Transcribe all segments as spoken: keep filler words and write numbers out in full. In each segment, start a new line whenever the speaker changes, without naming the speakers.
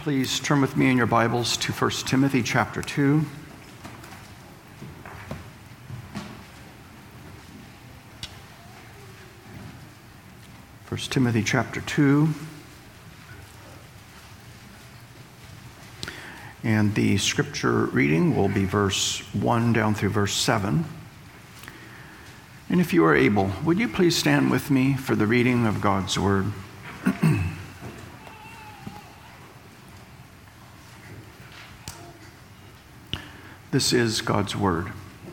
Please turn with me in your Bibles to First Timothy chapter two. First Timothy chapter two. And the scripture reading will be verse one down through verse seven. And if you are able, would you please stand with me for the reading of God's word? This is God's word.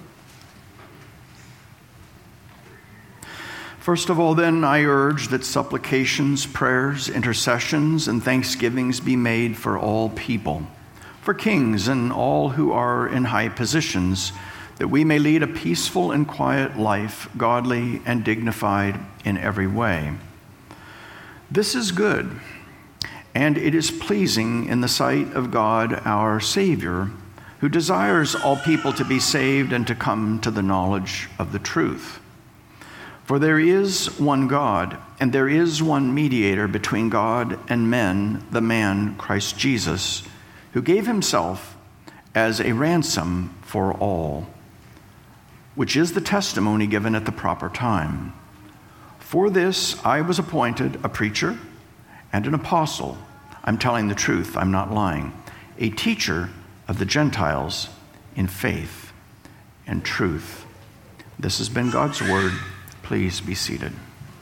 First of all, then, I urge that supplications, prayers, intercessions, and thanksgivings be made for all people, for kings and all who are in high positions, that we may lead a peaceful and quiet life, godly and dignified in every way. This is good, and it is pleasing in the sight of God our Savior, who desires all people to be saved and to come to the knowledge of the truth. For there is one God, and there is one mediator between God and men, the man Christ Jesus, who gave himself as a ransom for all, which is the testimony given at the proper time. For this I was appointed a preacher and an apostle. I'm telling the truth, I'm not lying. A teacher of the Gentiles in faith and truth. This has been God's word. Please be seated.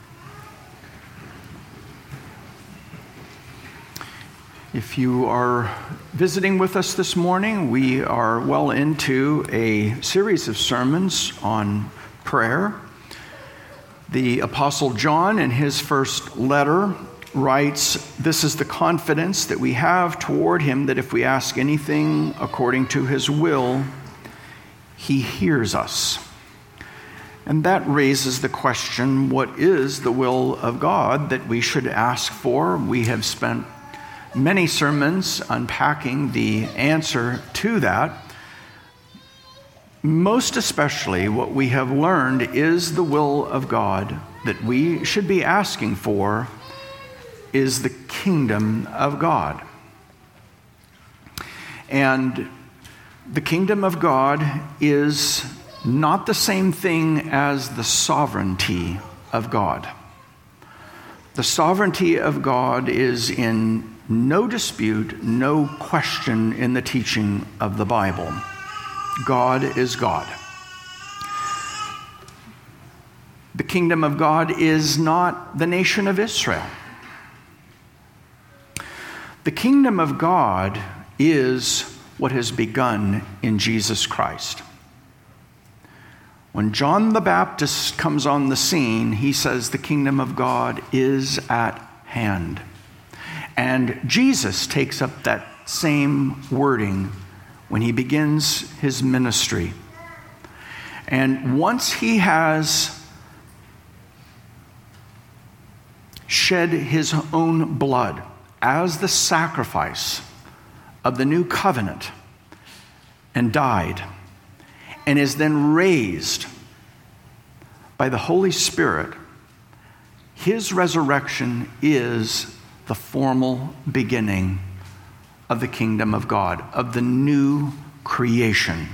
If you are visiting with us this morning, we are well into a series of sermons on prayer. The Apostle John, in his first letter, writes, "This is the confidence that we have toward him, that if we ask anything according to his will, he hears us." And that raises the question, what is the will of God that we should ask for? We have spent many sermons unpacking the answer to that. Most especially, what we have learned is the will of God that we should be asking for is the kingdom of God. And the kingdom of God is not the same thing as the sovereignty of God. The sovereignty of God is in no dispute, no question in the teaching of the Bible. God is God. The kingdom of God is not the nation of Israel. The kingdom of God is what has begun in Jesus Christ. When John the Baptist comes on the scene, he says the kingdom of God is at hand. And Jesus takes up that same wording when he begins his ministry. And once he has shed his own blood as the sacrifice of the new covenant and died, and is then raised by the Holy Spirit, his resurrection is the formal beginning of the kingdom of God, of the new creation.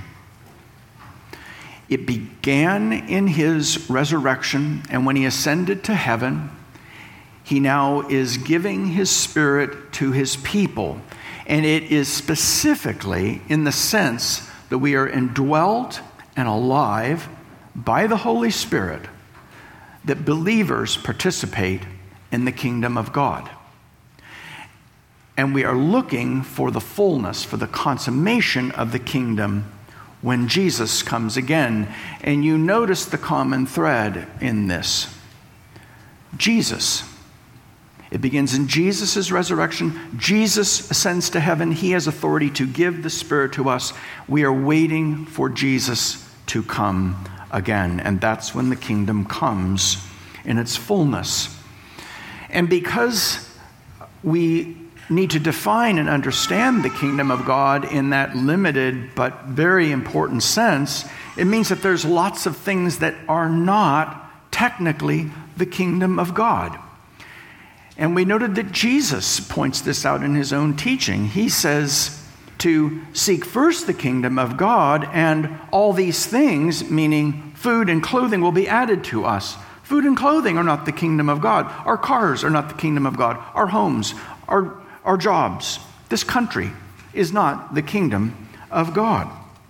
It began in his resurrection, and when he ascended to heaven, he now is giving his Spirit to his people. And it is specifically in the sense that we are indwelt and alive by the Holy Spirit that believers participate in the kingdom of God. And we are looking for the fullness, for the consummation of the kingdom when Jesus comes again. And you notice the common thread in this. Jesus. It begins in Jesus' resurrection. Jesus ascends to heaven. He has authority to give the Spirit to us. We are waiting for Jesus to come again. And that's when the kingdom comes in its fullness. And because we need to define and understand the kingdom of God in that limited but very important sense, it means that there's lots of things that are not technically the kingdom of God. And we noted that Jesus points this out in his own teaching. He says to seek first the kingdom of God, and all these things, meaning food and clothing, will be added to us. Food and clothing are not the kingdom of God. Our cars are not the kingdom of God. Our homes, our, our jobs, this country is not the kingdom of God.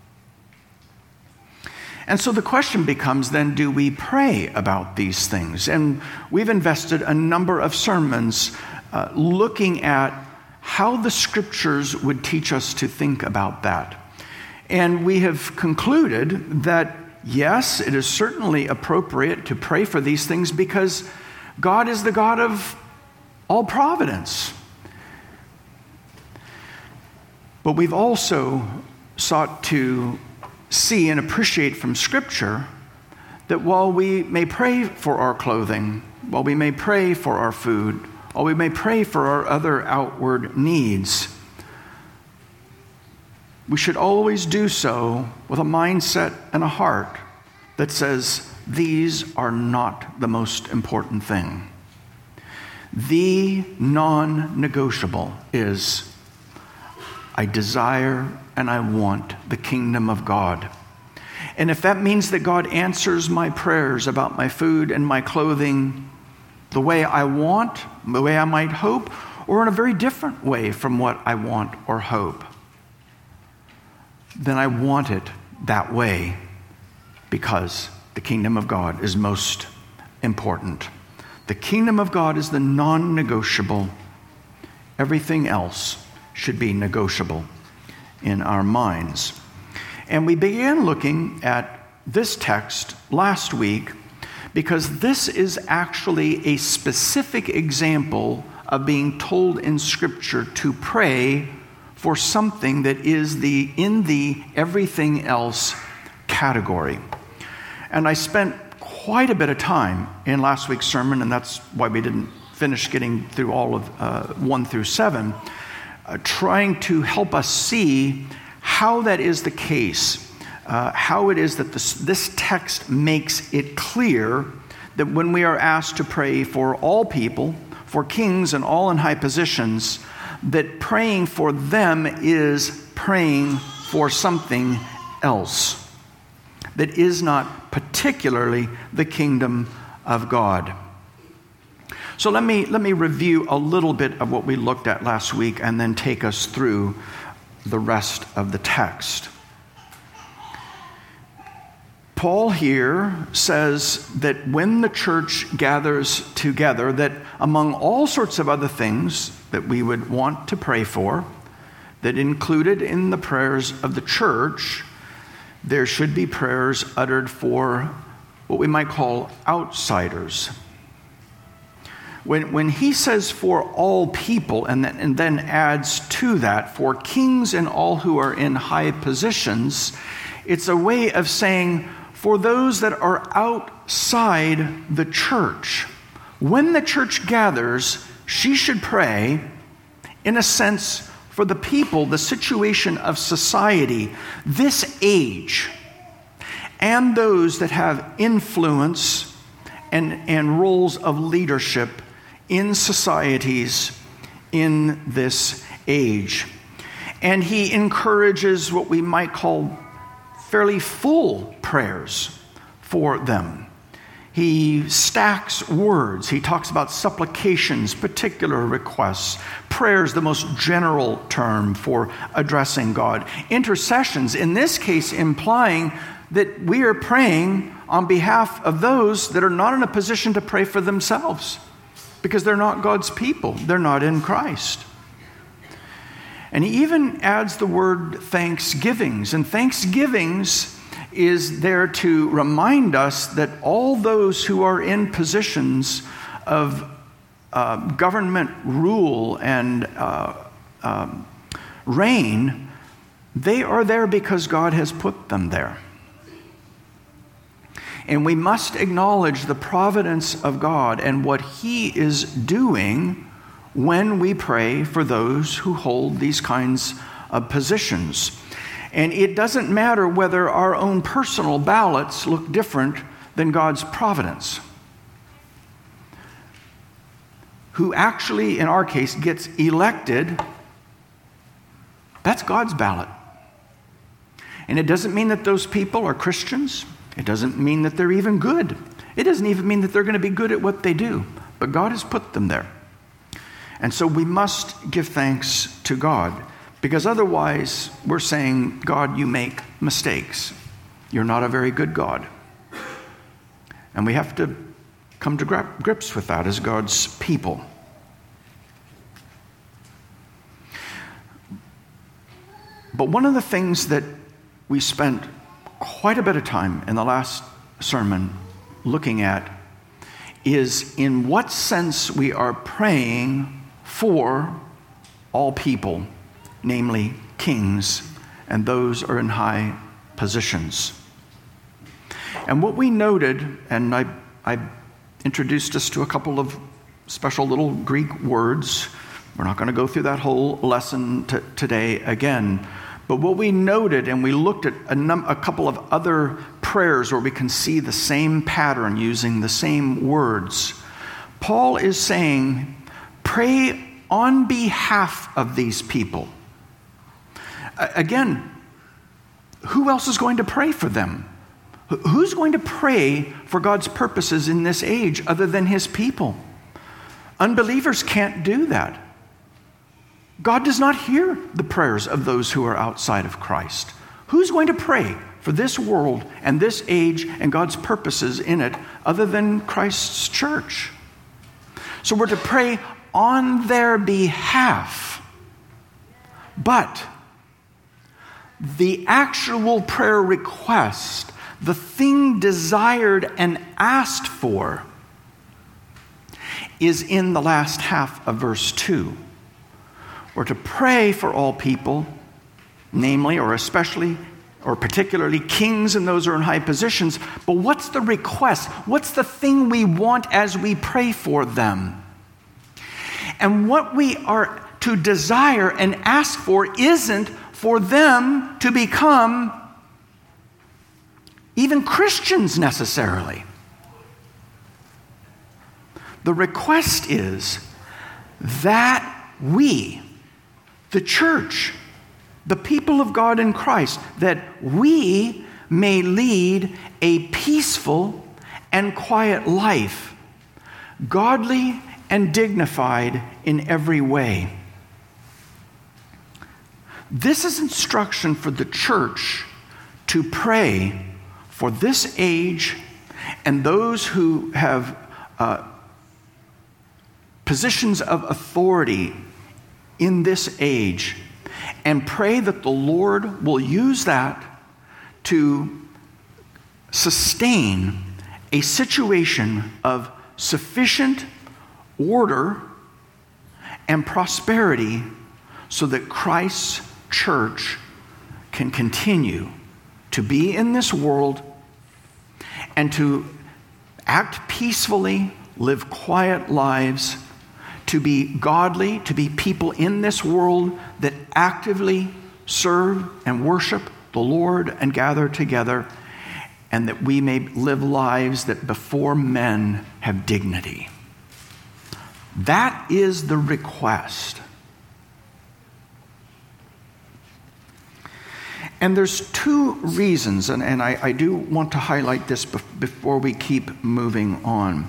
And so the question becomes then, do we pray about these things? And we've invested a number of sermons uh, looking at how the scriptures would teach us to think about that. And we have concluded that, yes, it is certainly appropriate to pray for these things because God is the God of all providence. But we've also sought to see and appreciate from Scripture that while we may pray for our clothing, while we may pray for our food, while we may pray for our other outward needs, we should always do so with a mindset and a heart that says, these are not the most important thing. The non-negotiable is, I desire and I want the kingdom of God. And if that means that God answers my prayers about my food and my clothing the way I want, the way I might hope, or in a very different way from what I want or hope, then I want it that way because the kingdom of God is most important. The kingdom of God is the non-negotiable. Everything else should be negotiable in our minds. And we began looking at this text last week because this is actually a specific example of being told in Scripture to pray for something that is the in the everything else category. And I spent quite a bit of time in last week's sermon, and that's why we didn't finish getting through all of uh, one through seven, Uh, trying to help us see how that is the case, uh, how it is that this, this text makes it clear that when we are asked to pray for all people, for kings and all in high positions, that praying for them is praying for something else that is not particularly the kingdom of God. So let me let me review a little bit of what we looked at last week and then take us through the rest of the text. Paul here says that when the church gathers together, that among all sorts of other things that we would want to pray for, that included in the prayers of the church, there should be prayers uttered for what we might call outsiders. When, when he says for all people, and then, and then adds to that for kings and all who are in high positions, it's a way of saying for those that are outside the church. When the church gathers, she should pray, in a sense, for the people, the situation of society, this age, and those that have influence and, and roles of leadership in societies in this age. And he encourages what we might call fairly full prayers for them. He stacks words. He talks about supplications, particular requests, prayers, the most general term for addressing God, intercessions, in this case implying that we are praying on behalf of those that are not in a position to pray for themselves, because they're not God's people. They're not in Christ. And he even adds the word thanksgivings. And thanksgivings is there to remind us that all those who are in positions of uh, government rule and uh, um, reign, they are there because God has put them there. And we must acknowledge the providence of God and what he is doing when we pray for those who hold these kinds of positions. And it doesn't matter whether our own personal ballots look different than God's providence. who actually, in our case, gets elected, that's God's ballot. And it doesn't mean that those people are Christians. It doesn't mean that they're even good. It doesn't even mean that they're going to be good at what they do. But God has put them there. And so we must give thanks to God, because otherwise we're saying, God, you make mistakes. You're not a very good God. And we have to come to grips with that as God's people. But one of the things that we spent quite a bit of time in the last sermon looking at is in what sense we are praying for all people, namely kings and those who are in high positions. And what we noted, and I, I introduced us to a couple of special little Greek words. We're not going to go through that whole lesson t- today again. But what we noted, and we looked at a, num- a couple of other prayers where we can see the same pattern using the same words. Paul is saying, pray on behalf of these people. Uh, again, who else is going to pray for them? Who's going to pray for God's purposes in this age other than his people? Unbelievers can't do that. God does not hear the prayers of those who are outside of Christ. Who's going to pray for this world and this age and God's purposes in it other than Christ's church? So we're to pray on their behalf. But the actual prayer request, the thing desired and asked for, is in the last half of verse two. We're to pray for all people, namely or especially or particularly kings and those who are in high positions. But what's the request? What's the thing we want as we pray for them? And what we are to desire and ask for isn't for them to become even Christians necessarily. The request is that we, the church, the people of God in Christ, that we may lead a peaceful and quiet life, godly and dignified in every way. This is instruction for the church to pray for this age and those who have uh, positions of authority in this age, and pray that the Lord will use that to sustain a situation of sufficient order and prosperity so that Christ's church can continue to be in this world and to act peacefully, live quiet lives, to be godly, to be people in this world that actively serve and worship the Lord and gather together, and that we may live lives that before men have dignity. That is the request. And there's two reasons, and, and I, I do want to highlight this bef- before we keep moving on.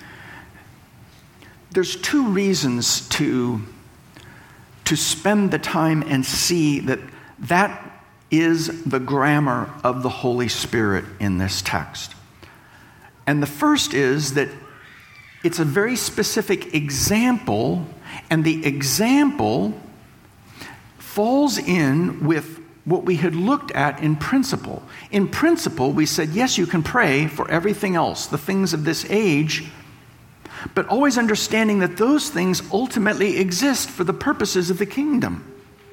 There's two reasons to, to spend the time and see that that is the grammar of the Holy Spirit in this text. And the first is that it's a very specific example, and the example falls in with what we had looked at in principle. In principle, we said, yes, you can pray for everything else, the things of this age, but always understanding that those things ultimately exist for the purposes of the kingdom.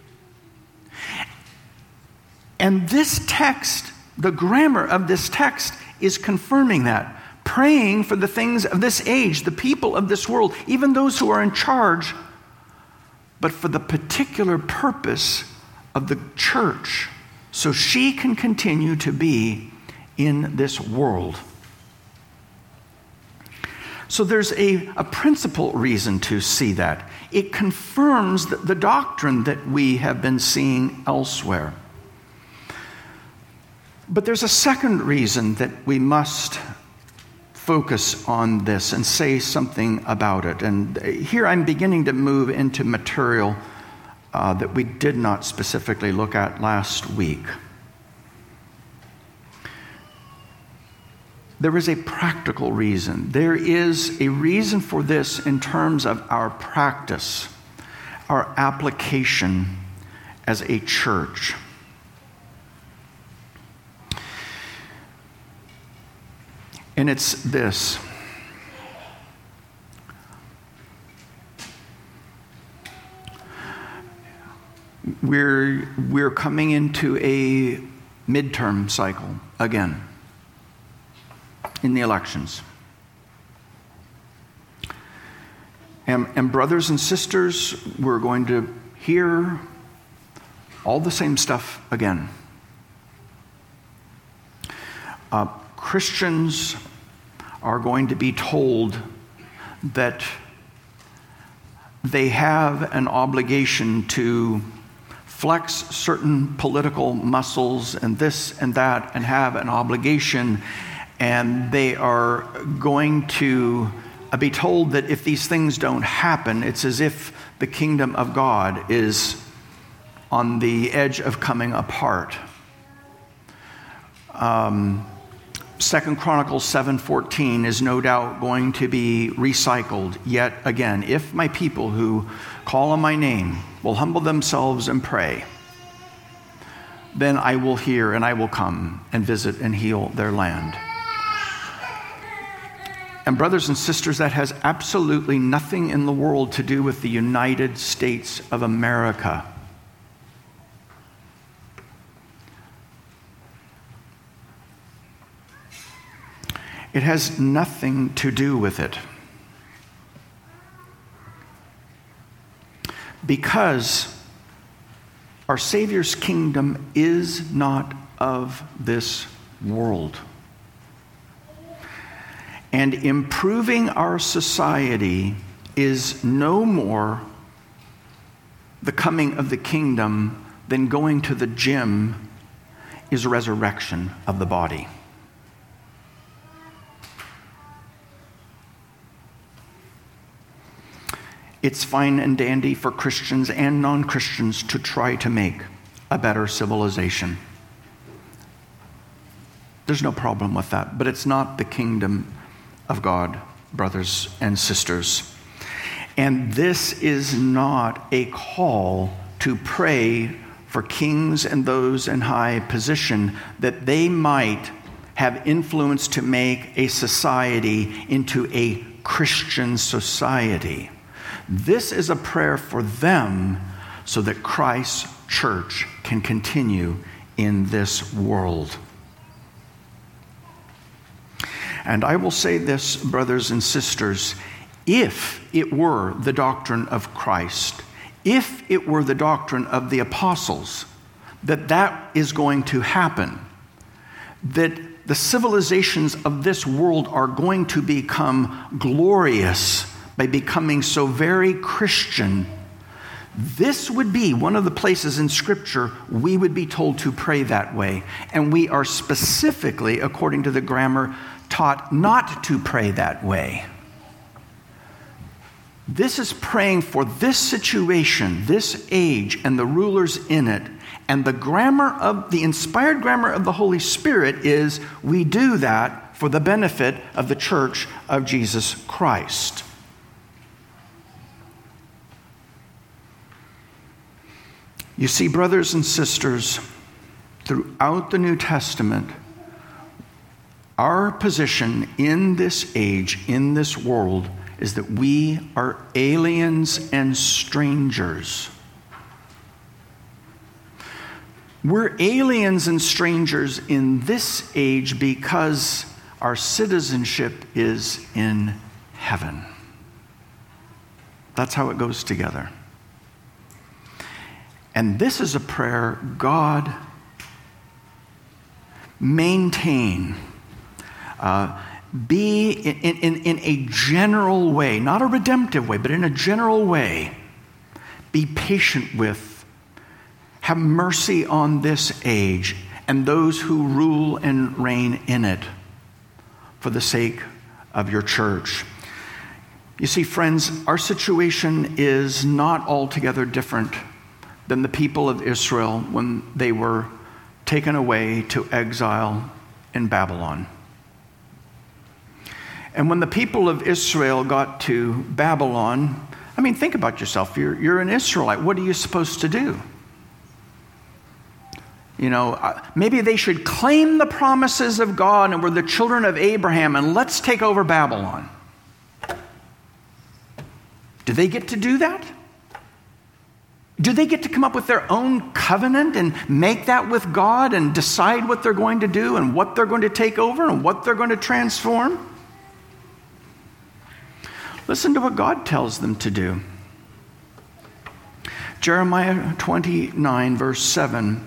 And this text, the grammar of this text, is confirming that. Praying for the things of this age, the people of this world, even those who are in charge, but for the particular purpose of the church, so she can continue to be in this world. So there's a, a principal reason to see that. It confirms the, the doctrine that we have been seeing elsewhere. But there's a second reason that we must focus on this and say something about it. And here I'm beginning to move into material uh, that we did not specifically look at last week. There is a practical reason. There is a reason for this in terms of our practice, our application as a church. And it's this. We're, we're coming into a midterm cycle again in the elections. And, and brothers and sisters, we're going to hear all the same stuff again. Uh, Christians are going to be told that they have an obligation to flex certain political muscles and this and that and have an obligation, and they are going to be told that if these things don't happen, it's as if the kingdom of God is on the edge of coming apart. Um, Second Chronicles seven fourteen is no doubt going to be recycled yet again. If my people who call on my name will humble themselves and pray, then I will hear and I will come and visit and heal their land. And brothers and sisters, that has absolutely nothing in the world to do with the United States of America. It has nothing to do with it. Because our Savior's kingdom is not of this world. And improving our society is no more the coming of the kingdom than going to the gym is a resurrection of the body. It's fine and dandy for Christians and non-Christians to try to make a better civilization. There's no problem with that, but it's not the kingdom of God, brothers and sisters. And this is not a call to pray for kings and those in high position that they might have influence to make a society into a Christian society. This is a prayer for them so that Christ's church can continue in this world. And I will say this, brothers and sisters, if it were the doctrine of Christ, if it were the doctrine of the apostles, that that is going to happen, that the civilizations of this world are going to become glorious by becoming so very Christian, this would be one of the places in Scripture we would be told to pray that way. And we are specifically, according to the grammar, taught not to pray that way. This is praying for this situation, this age, and the rulers in it. And the grammar of, the inspired grammar of the Holy Spirit is we do that for the benefit of the church of Jesus Christ. You see, brothers and sisters, throughout the New Testament, our position in this age, in this world, is that we are aliens and strangers. We're aliens and strangers in this age because our citizenship is in heaven. That's how it goes together. And this is a prayer, God, maintain. Uh, be in, in, in a general way, not a redemptive way, but in a general way, be patient with, have mercy on this age and those who rule and reign in it for the sake of your church. You see, friends, our situation is not altogether different than the people of Israel when they were taken away to exile in Babylon. And when the people of Israel got to Babylon, I mean, think about yourself. You're, you're an Israelite. What are you supposed to do? You know, maybe they should claim the promises of God and we're the children of Abraham and let's take over Babylon. Do they get to do that? Do they get to come up with their own covenant and make that with God and decide what they're going to do and what they're going to take over and what they're going to transform? Listen to what God tells them to do. Jeremiah twenty-nine, verse seven.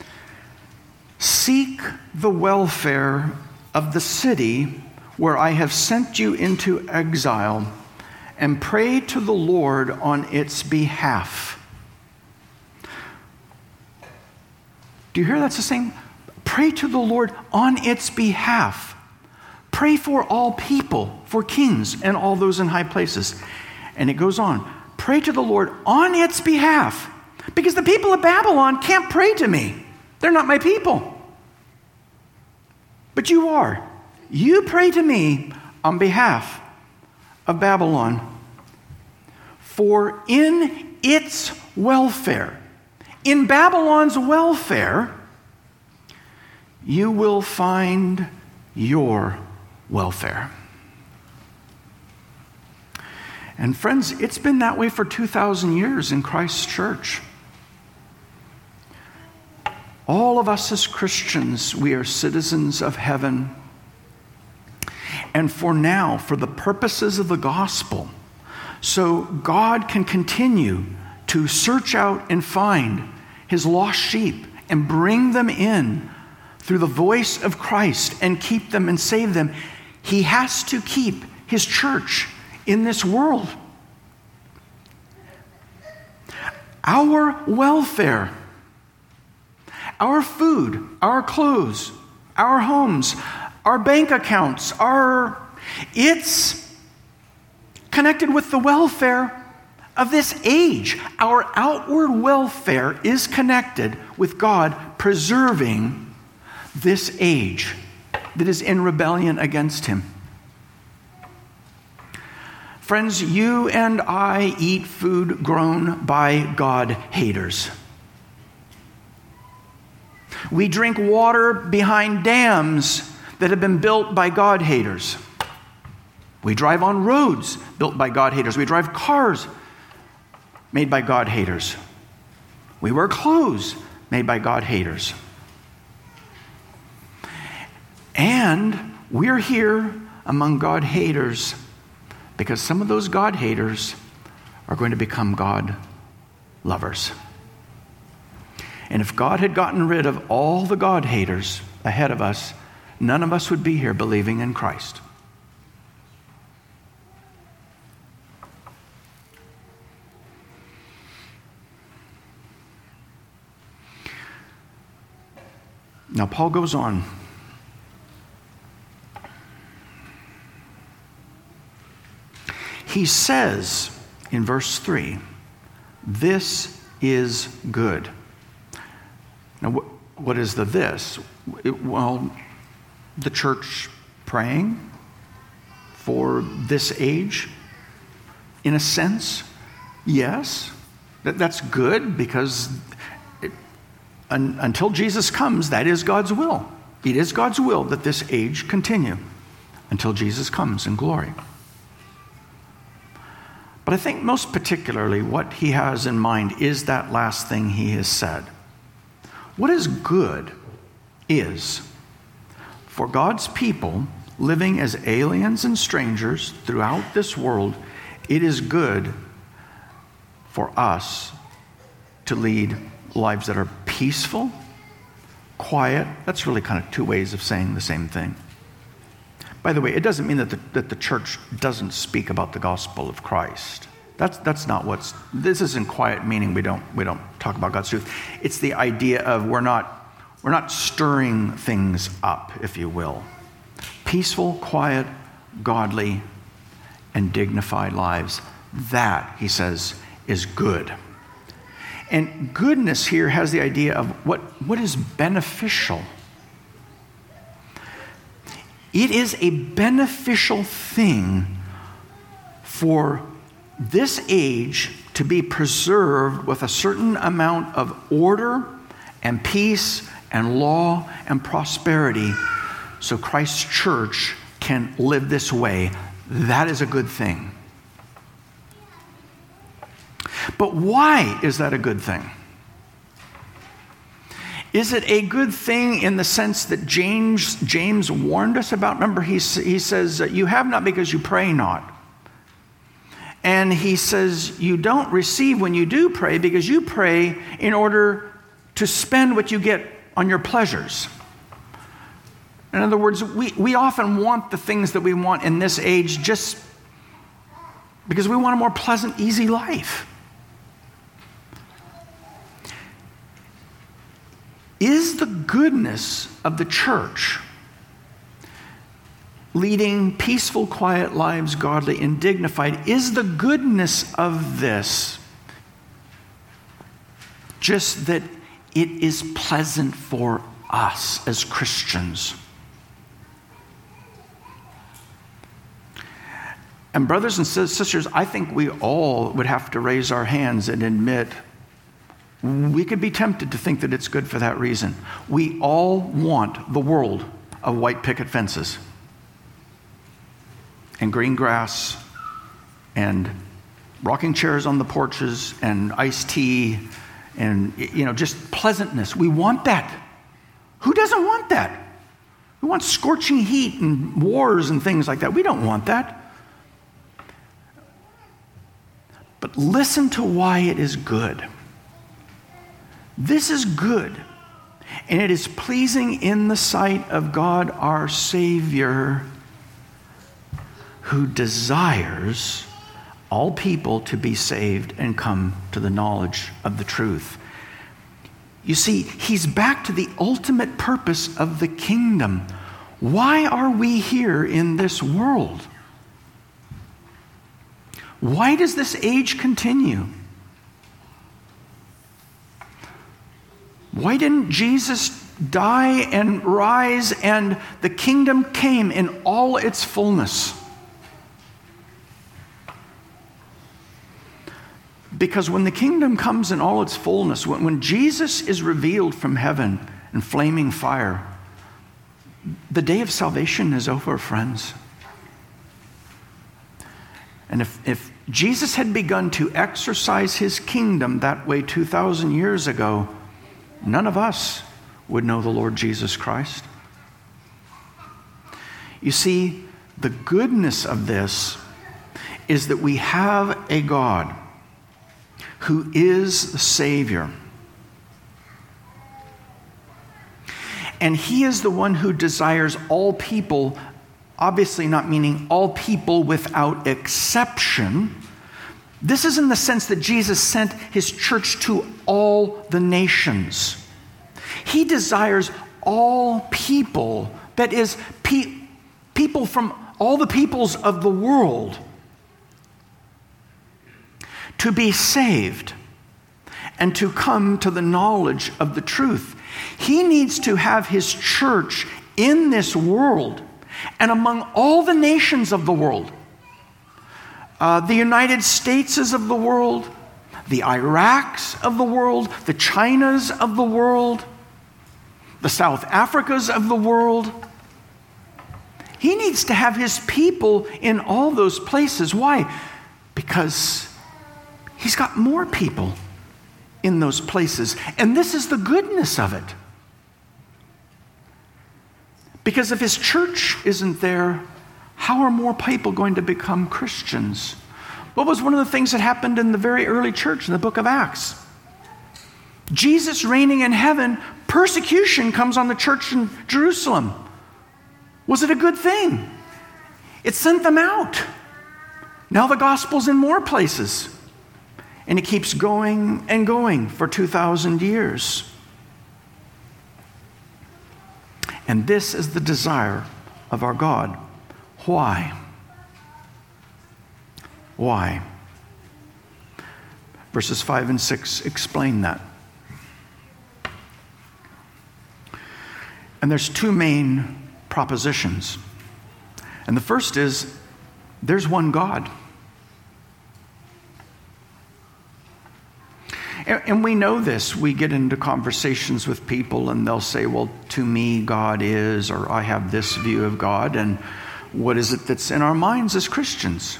Seek the welfare of the city where I have sent you into exile, and pray to the Lord on its behalf. Do you hear that's the same? Pray to the Lord on its behalf. Pray for all people, for kings and all those in high places. And it goes on. Pray to the Lord on its behalf. Because the people of Babylon can't pray to me. They're not my people. But you are. You pray to me on behalf of Babylon. For in its welfare, in Babylon's welfare, you will find your welfare. And friends, it's been that way for two thousand years in Christ's church. All of us as Christians, we are citizens of heaven. And for now, for the purposes of the gospel, so God can continue to search out and find his lost sheep and bring them in through the voice of Christ and keep them and save them, he has to keep his church in this world. Our welfare, our food, our clothes, our homes, our bank accounts, our it's connected with the welfare of this age. Our outward welfare is connected with God preserving this age that is in rebellion against him. Friends, you and I eat food grown by God haters. We drink water behind dams that have been built by God haters. We drive on roads built by God haters. We drive cars made by God haters. We wear clothes made by God haters. And we're here among God haters because some of those God haters are going to become God lovers. And if God had gotten rid of all the God haters ahead of us, none of us would be here believing in Christ. Now, Paul goes on. He says in verse three, this is good. Now, what, what is the this? It, well, the church praying for this age, in a sense, yes. That, that's good because it, un, until Jesus comes, that is God's will. It is God's will that this age continue until Jesus comes in glory. But I think most particularly what he has in mind is that last thing he has said. What is good is for God's people living as aliens and strangers throughout this world, it is good for us to lead lives that are peaceful, quiet. That's really kind of two ways of saying the same thing. By the way, it doesn't mean that the, that the church doesn't speak about the gospel of Christ. That's that's not what's, this isn't quiet meaning we don't we don't talk about God's truth. It's the idea of we're not we're not stirring things up, if you will. Peaceful, quiet, godly, and dignified lives. That, he says, is good. And goodness here has the idea of what, what is beneficial. It is a beneficial thing for this age to be preserved with a certain amount of order and peace and law and prosperity so Christ's church can live this way. That is a good thing. But why is that a good thing? Is it a good thing in the sense that James, James warned us about? Remember, he, he says, you have not because you pray not. And he says, you don't receive when you do pray because you pray in order to spend what you get on your pleasures. In other words, we, we often want the things that we want in this age just because we want a more pleasant, easy life. Is the goodness of the church leading peaceful, quiet lives, godly and dignified, is the goodness of this just that it is pleasant for us as Christians? And brothers and sisters, I think we all would have to raise our hands and admit we could be tempted to think that it's good for that reason. We all want the world of white picket fences and green grass and rocking chairs on the porches and iced tea and, you know, just pleasantness. We want that. Who doesn't want that? We want scorching heat and wars and things like that. We don't want that. But listen to why it is good. This is good, and it is pleasing in the sight of God our Savior, who desires all people to be saved and come to the knowledge of the truth. You see, he's back to the ultimate purpose of the kingdom. Why are we here in this world? Why does this age continue? Why didn't Jesus die and rise and the kingdom came in all its fullness? Because when the kingdom comes in all its fullness, when, when Jesus is revealed from heaven in flaming fire, the day of salvation is over, friends. And if, if Jesus had begun to exercise his kingdom that way two thousand years ago, none of us would know the Lord Jesus Christ. You see, the goodness of this is that we have a God who is the Savior. And he is the one who desires all people, obviously not meaning all people without exception. This is in the sense that Jesus sent his church to all the nations. He desires all people, that is, pe- people from all the peoples of the world, to be saved and to come to the knowledge of the truth. He needs to have his church in this world and among all the nations of the world. Uh, the United States is of the world, the Iraqs of the world, the Chinas of the world, the South Africas of the world. He needs to have his people in all those places. Why? Because he's got more people in those places. And this is the goodness of it. Because if his church isn't there, how are more people going to become Christians? What was one of the things that happened in the very early church in the book of Acts? Jesus reigning in heaven, persecution comes on the church in Jerusalem. Was it a good thing? It sent them out. Now the gospel's in more places. And it keeps going and going for two thousand years. And this is the desire of our God. Why? Why? Verses five and six explain that. And there's two main propositions. And the first is, there's one God. And, and we know this. We get into conversations with people and they'll say, well, to me, God is, or I have this view of God. And what is it that's in our minds as Christians?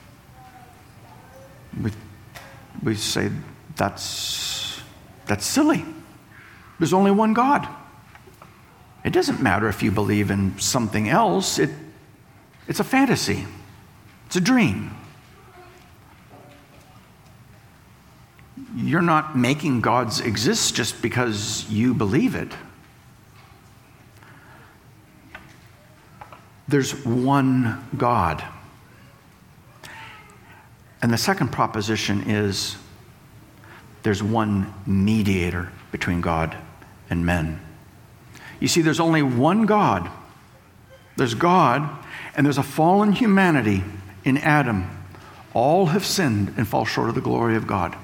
We, we say, that's, that's silly. There's only one God. It doesn't matter if you believe in something else. It, it's a fantasy. It's a dream. You're not making gods exist just because you believe it. There's one God. And the second proposition is there's one mediator between God and men. You see, there's only one God. There's God, and there's a fallen humanity in Adam. All have sinned and fall short of the glory of God.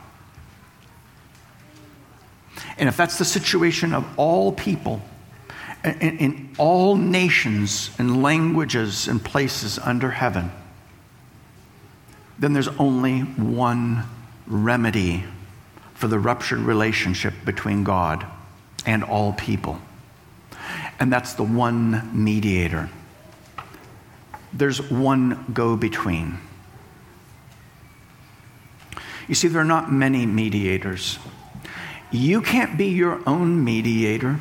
And if that's the situation of all people, in, in all nations and languages and places under heaven, then there's only one remedy for the ruptured relationship between God and all people. And that's the one mediator. There's one go-between. You see, there are not many mediators. You can't be your own mediator.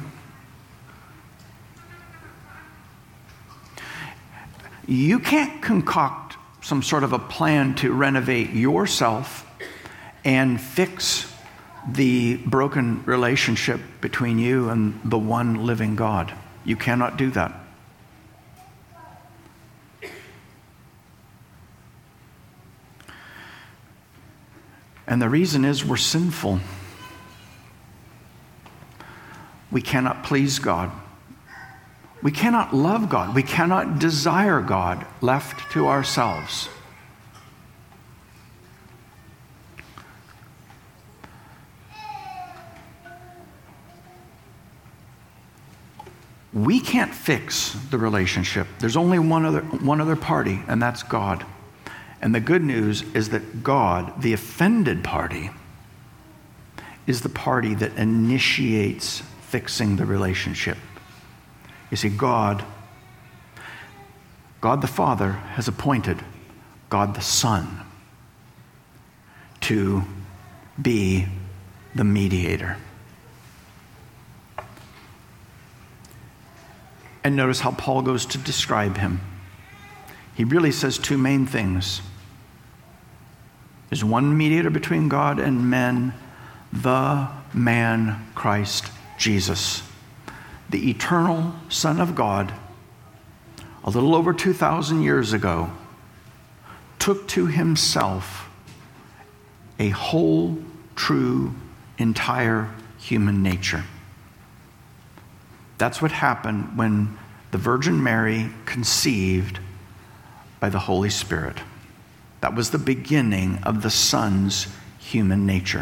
You can't concoct some sort of a plan to renovate yourself and fix the broken relationship between you and the one living God. You cannot do that. And the reason is we're sinful. We cannot please God. We cannot love God. We cannot desire God left to ourselves. We can't fix the relationship. There's only one other, one other party, and that's God. And the good news is that God, the offended party, is the party that initiates fixing the relationship. You see, God, God the Father has appointed God the Son to be the mediator. And notice how Paul goes to describe him. He really says two main things. There's one mediator between God and men, the man Christ Jesus, the eternal Son of God, a little over two thousand years ago, took to himself a whole, true, entire human nature. That's what happened when the Virgin Mary conceived by the Holy Spirit. That was the beginning of the Son's human nature.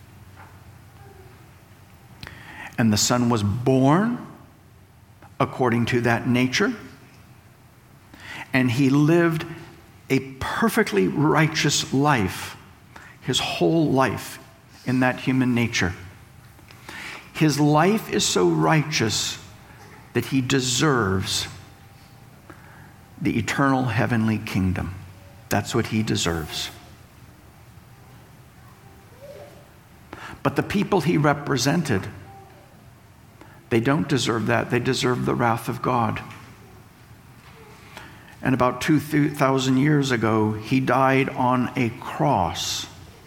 And the Son was born according to that nature, and he lived a perfectly righteous life, his whole life in that human nature. His life is so righteous that he deserves the eternal heavenly kingdom. That's what he deserves. But the people he represented, they don't deserve that. They deserve the wrath of God. And about two thousand years ago, he died on a cross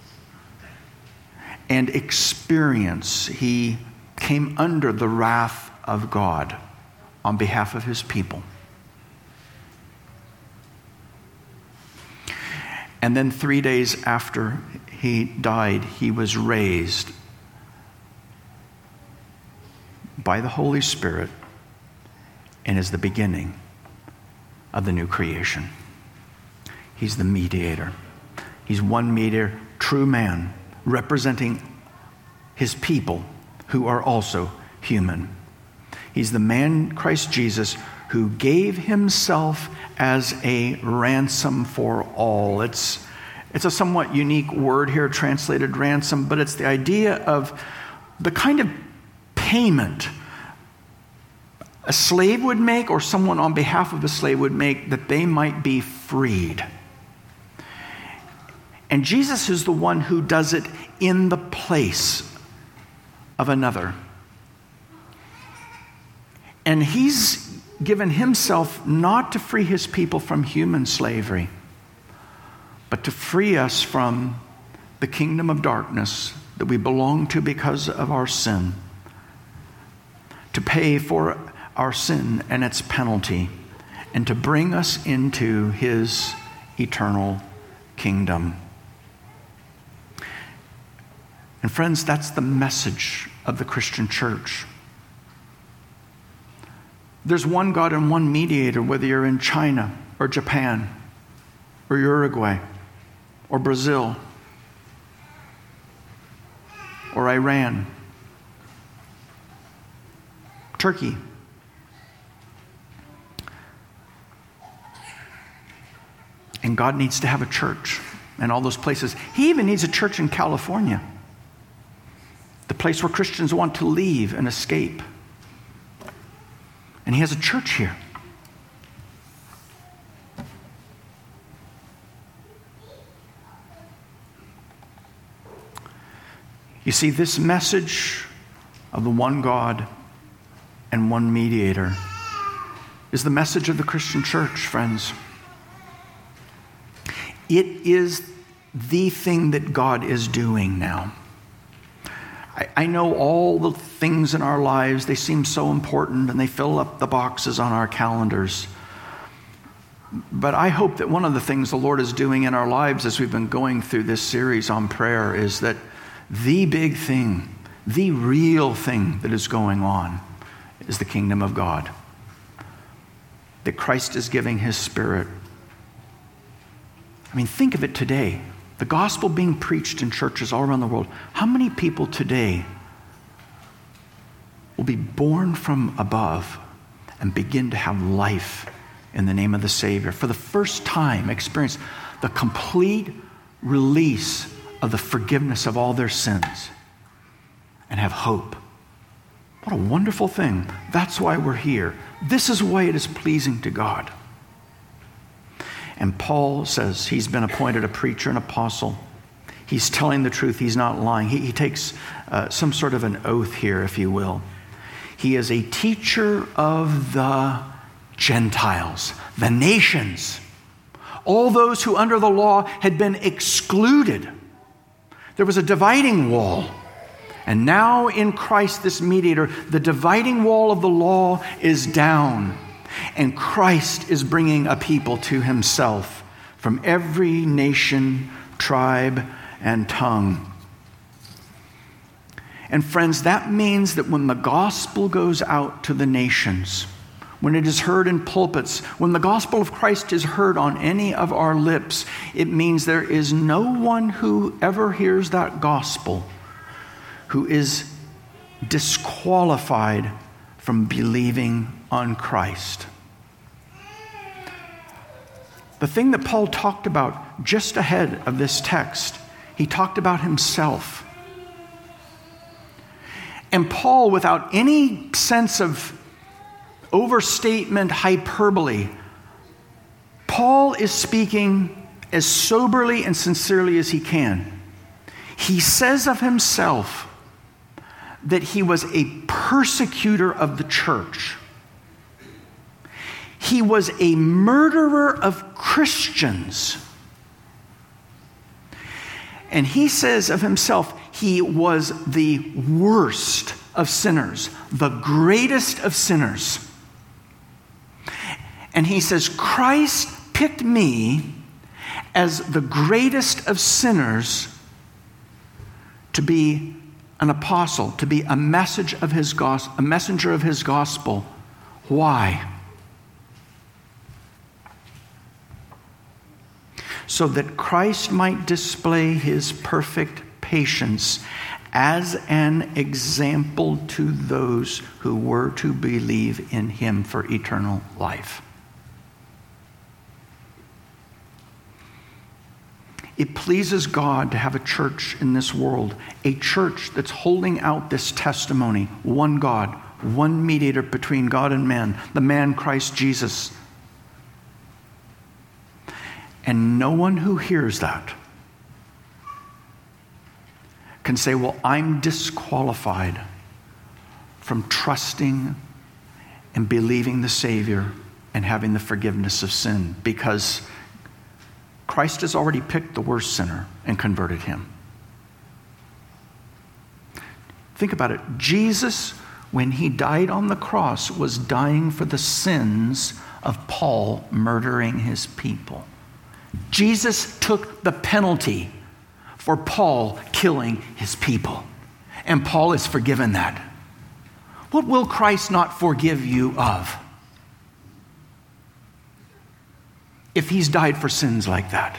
and experienced, he came under the wrath of God on behalf of his people. And then three days after he died, he was raised by the Holy Spirit and is the beginning of the new creation. He's the mediator. He's one mediator, true man, representing his people who are also human. He's the man, Christ Jesus, who gave himself as a ransom for all. It's, it's a somewhat unique word here, translated ransom, but it's the idea of the kind of payment a slave would make, or someone on behalf of a slave would make, that they might be freed. And Jesus is the one who does it in the place of another. And he's given himself not to free his people from human slavery, but to free us from the kingdom of darkness that we belong to because of our sin, to pay for our sin and its penalty, and to bring us into his eternal kingdom. And friends, that's the message of the Christian church. There's one God and one mediator, whether you're in China or Japan or Uruguay or Brazil or Iran, Turkey. And God needs to have a church in all those places. He even needs a church in California, the place where Christians want to leave and escape. And he has a church here. You see, this message of the one God and one mediator is the message of the Christian church, friends. It is the thing that God is doing now. I, I know all the things in our lives, they seem so important and they fill up the boxes on our calendars. But I hope that one of the things the Lord is doing in our lives as we've been going through this series on prayer is that the big thing, the real thing that is going on is the kingdom of God. That Christ is giving his Spirit. I mean, think of it today. The gospel being preached in churches all around the world. How many people today will be born from above and begin to have life in the name of the Savior? For the first time, experience the complete release of the forgiveness of all their sins and have hope. What a wonderful thing. That's why we're here. This is why it is pleasing to God. And Paul says he's been appointed a preacher and apostle. He's telling the truth. He's not lying. He, he takes uh, some sort of an oath here, if you will. He is a teacher of the Gentiles, the nations, all those who under the law had been excluded. There was a dividing wall. And now in Christ, this mediator, the dividing wall of the law is down. And Christ is bringing a people to himself from every nation, tribe, and tongue. And friends, that means that when the gospel goes out to the nations, when it is heard in pulpits, when the gospel of Christ is heard on any of our lips, it means there is no one who ever hears that gospel who is disqualified from believing on Christ. The thing that Paul talked about just ahead of this text, he talked about himself. And Paul, without any sense of overstatement, hyperbole, Paul is speaking as soberly and sincerely as he can. He says of himself that he was a persecutor of the church. He was a murderer of Christians. And he says of himself, he was the worst of sinners, the greatest of sinners. And he says, Christ picked me as the greatest of sinners to be an apostle, to be a message of his gos- a messenger of his gospel. Why? So that Christ might display his perfect patience as an example to those who were to believe in him for eternal life. It pleases God to have a church in this world, a church that's holding out this testimony, one God, one mediator between God and man, the man Christ Jesus. And no one who hears that can say, well, I'm disqualified from trusting and believing the Savior and having the forgiveness of sin, because Christ has already picked the worst sinner and converted him. Think about it. Jesus, when he died on the cross, was dying for the sins of Paul murdering his people. Jesus took the penalty for Paul killing his people. And Paul is forgiven that. What will Christ not forgive you of if he's died for sins like that?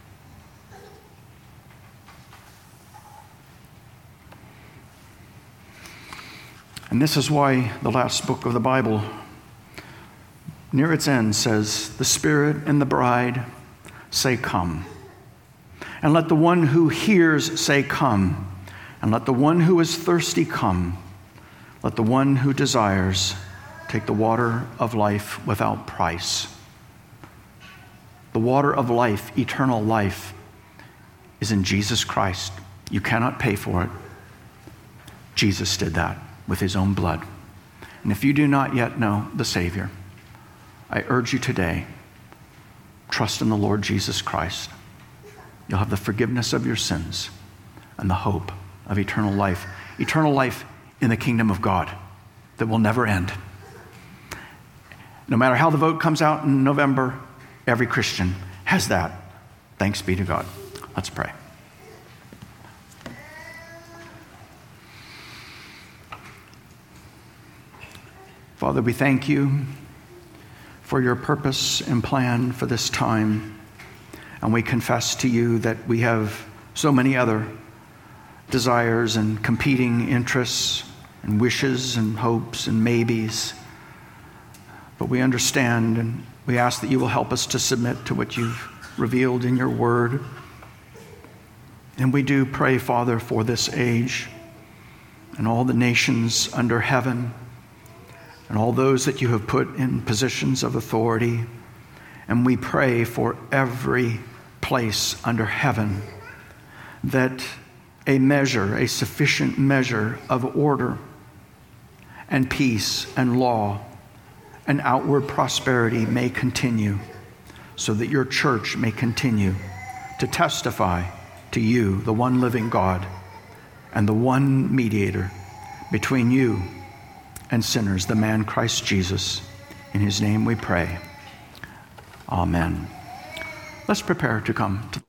And this is why the last book of the Bible, near its end, says, the Spirit and the bride say, come. And let the one who hears say, come. And let the one who is thirsty come. Let the one who desires take the water of life without price. The water of life, eternal life, is in Jesus Christ. You cannot pay for it. Jesus did that with his own blood. And if you do not yet know the Savior, I urge you today, trust in the Lord Jesus Christ. You'll have the forgiveness of your sins and the hope of eternal life. Eternal life in the kingdom of God that will never end. No matter how the vote comes out in November, every Christian has that. Thanks be to God. Let's pray. Father, we thank you for your purpose and plan for this time. And we confess to you that we have so many other desires and competing interests and wishes and hopes and maybes. But we understand, and we ask that you will help us to submit to what you've revealed in your word. And we do pray, Father, for this age and all the nations under heaven and all those that you have put in positions of authority. And we pray for every place under heaven that a measure, a sufficient measure of order and peace and law and outward prosperity may continue, so that your church may continue to testify to you, the one living God, and the one mediator between you and sinners, the man Christ Jesus. In his name we pray. Amen. Let's prepare to come to